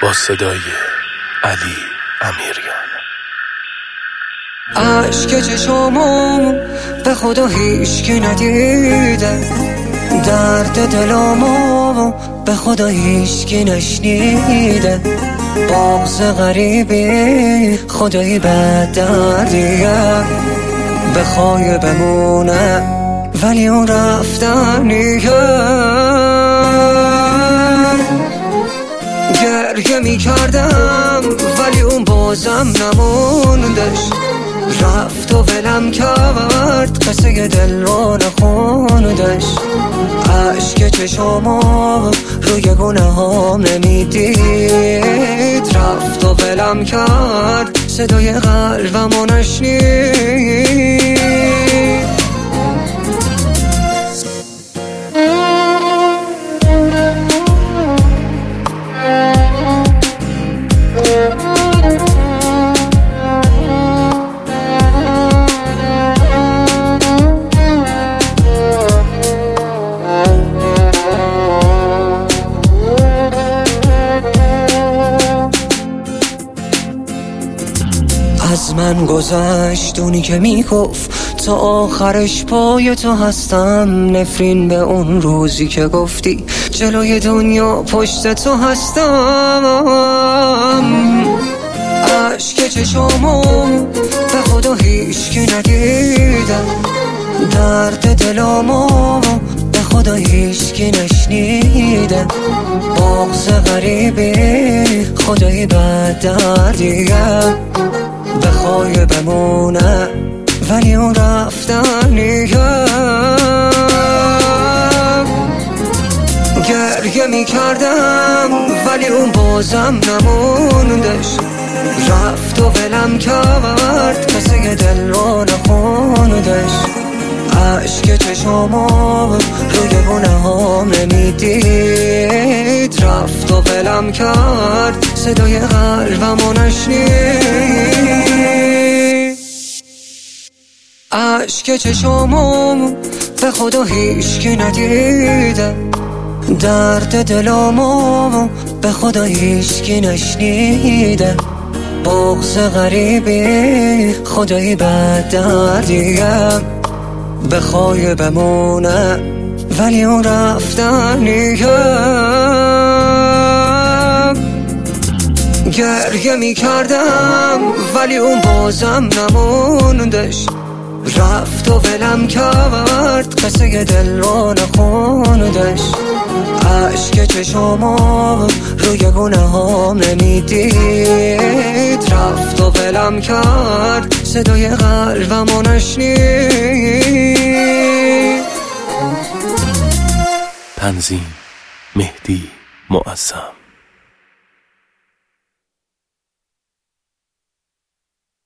با صدای علی امیریان. عشق چشامو به خدا هیچکی ندیده، درد دلامو به خدا هیچکی نشنیده، بغض غریبی خدایی بد دردیه، بخوای بمونه ولی اون رفتنیه. گریه میکردم ولی اون بازم نموندش، رفت و ولم کرد قصه دل رو نخوندش. عشق چشامو روی گناهام نمیدید، رفت و ولم کرد صدای قلبمو نشنید. از من گذشت اونی که میگفت تا آخرش پای تو هستم، نفرین به اون روزی که گفتی جلوی دنیا پشت تو هستم. عشق چشامو به خدا هیچکی ندیده، درد دلامو به خدا هیچکی نشنیده، بغض غریبی خدایی بد دردیه، بخوای بمونه ولی اون رفتنیه. گریه میکردم ولی اون بازم نموندش، رفت و ولم کرد قصه دل رو نخوندش. عشق چشامو روی گناهام نمیدید، رفت و ولم کرد صدای قلبمو نشنید. عشق چشامو به خدا هیچکی ندیده، درد دلامو به خدا هیچکی نشنیده، بغض غریبی خدایی بد دردیه، بخوای بمونه ولی اون رفتنیه. گریه میکردم ولی اون بازم نموندش، رفت و ولم کرد قصه دل رو نخوندش. عشق چشامو روی گناهام نمیدید، رفت و ولم کرد صدای قلبمو نشنید. تنظیم مهدی معظم.